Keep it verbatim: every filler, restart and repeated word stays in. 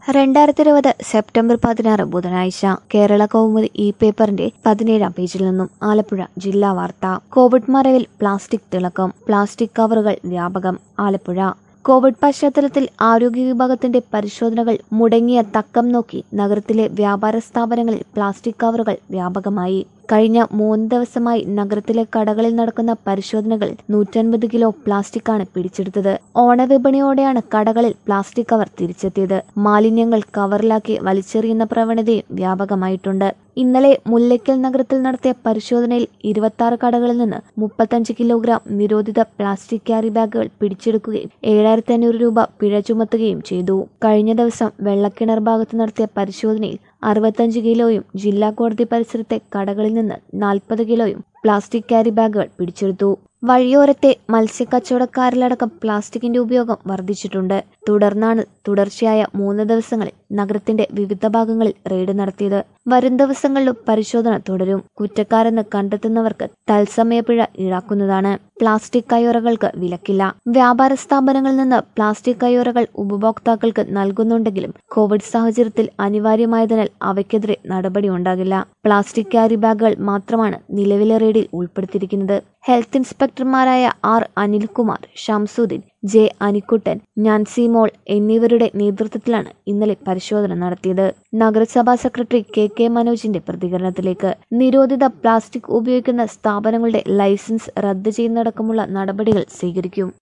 രണ്ടായിരത്തി ഇരുപത് സെപ്റ്റംബർ പതിനാറ് ബുധനാഴ്ച കേരള കൗമുദി ഇ പേപ്പറിന്റെ പതിനേഴാം പേജിൽ നിന്നും ആലപ്പുഴ ജില്ലാ വാർത്ത. കോവിഡ് മറവിൽ പ്ലാസ്റ്റിക് തിളക്കം, പ്ലാസ്റ്റിക് കവറുകൾ വ്യാപകം. ആലപ്പുഴ കോവിഡ് പശ്ചാത്തലത്തിൽ ആരോഗ്യ വിഭാഗത്തിന്റെ പരിശോധനകൾ മുടങ്ങിയ തക്കം നോക്കി നഗരത്തിലെ വ്യാപാര സ്ഥാപനങ്ങളിൽ പ്ലാസ്റ്റിക് കവറുകൾ വ്യാപകമായി. കഴിഞ്ഞ മൂന്ന് ദിവസമായി നഗരത്തിലെ കടകളിൽ നടക്കുന്ന പരിശോധനകളിൽ നൂറ്റൻപത് കിലോ പ്ലാസ്റ്റിക്കാണ് പിടിച്ചെടുത്തത്. ഓണവിപണിയോടെയാണ് കടകളിൽ പ്ലാസ്റ്റിക് കവർ തിരിച്ചെത്തിയത്. മാലിന്യങ്ങൾ കവറിലാക്കി വലിച്ചെറിയുന്ന പ്രവണതയും വ്യാപകമായിട്ടുണ്ട്. ഇന്നലെ മുല്ലയ്ക്കൽ നഗരത്തിൽ നടത്തിയ പരിശോധനയിൽ ഇരുപത്തി ആറ് കടകളിൽ നിന്ന് മുപ്പത്തഞ്ച് കിലോഗ്രാം നിരോധിത പ്ലാസ്റ്റിക് ക്യാരി ബാഗുകൾ പിടിച്ചെടുക്കുകയും ഏഴായിരത്തി അഞ്ഞൂറ് രൂപ പിഴ ചുമത്തുകയും ചെയ്തു. കഴിഞ്ഞ ദിവസം വെള്ളക്കിണർ ഭാഗത്ത് നടത്തിയ പരിശോധനയിൽ അറുപത്തഞ്ച് കിലോയും ജില്ലാ കോടതി പരിസരത്തെ കടകളിൽ നിന്ന് നാൽപ്പത് കിലോയും പ്ലാസ്റ്റിക് ക്യാരി ബാഗുകൾ പിടിച്ചെടുത്തു. വഴിയോരത്തെ മത്സ്യക്കച്ചവടക്കാരിലടക്കം പ്ലാസ്റ്റിക്കിന്റെ ഉപയോഗം വർദ്ധിച്ചിട്ടുണ്ട്. തുടർന്നാണ് തുടർച്ചയായ മൂന്ന് ദിവസങ്ങളിൽ നഗരത്തിന്റെ വിവിധ ഭാഗങ്ങളിൽ റെയ്ഡ് നടത്തിയത്. വരും ദിവസങ്ങളിലും പരിശോധന തുടരും. കുറ്റക്കാരെന്ന് കണ്ടെത്തുന്നവർക്ക് തത്സമയ പിഴ ഈടാക്കുന്നതാണ്. പ്ലാസ്റ്റിക് കയ്യുറകൾക്ക് വിലക്കില്ല. വ്യാപാര സ്ഥാപനങ്ങളിൽ നിന്ന് പ്ലാസ്റ്റിക് കയ്യുറകൾ ഉപഭോക്താക്കൾക്ക് നൽകുന്നുണ്ടെങ്കിലും കോവിഡ് സാഹചര്യത്തിൽ അനിവാര്യമായതിനാൽ അവയ്ക്കെതിരെ നടപടിയുണ്ടാകില്ല. പ്ലാസ്റ്റിക് ക്യാരി ബാഗുകൾ മാത്രമാണ് നിലവിലെ റെയ്ഡിൽ ഉൾപ്പെടുത്തിയിരിക്കുന്നത്. ഹെൽത്ത് ഇൻസ്പെക്ടർമാരായ ആർ അനിൽകുമാർ, ഷംസുദ്ദീൻ, ജെ അനിക്കുട്ടൻ, നാൻസിമോൾ എന്നിവരുടെ നേതൃത്വത്തിലാണ് ഇന്നലെ പരിശോധന നടത്തിയത്. നഗരസഭാ സെക്രട്ടറി കെ കെ മനോജിന്റെ പ്രതികരണത്തിലേക്ക് നിരോധിത പ്ലാസ്റ്റിക് ഉപയോഗിക്കുന്ന സ്ഥാപനങ്ങളുടെ ലൈസൻസ് റദ്ദ് ചെയ്യുന്നതടക്കമുള്ള നടപടികൾ സ്വീകരിക്കും.